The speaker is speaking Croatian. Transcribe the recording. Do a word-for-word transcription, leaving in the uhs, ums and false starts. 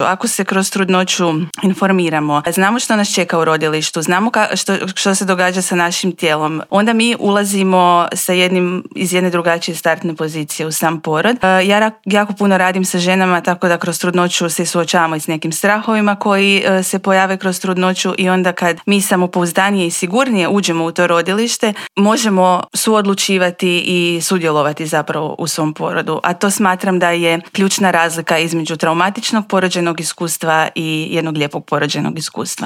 Ako se kroz trudnoću informiramo, znamo što nas čeka u rodilištu, znamo ka, što, što se događa sa našim tijelom, onda mi ulazimo sa jednim, iz jedne drugačije startne pozicije u sam porod. Ja jako puno radim sa ženama, tako da kroz trudnoću se suočavamo i s nekim strahovima koji se pojave kroz trudnoću i onda kad mi samopouzdanije i sigurnije uđemo u to rodilište, možemo suodlučivati i sudjelovati zapravo u svom porodu. A to smatram da je ključna razlika između traumatičnog porođenog iskustva i jednog lijepog porođenog iskustva.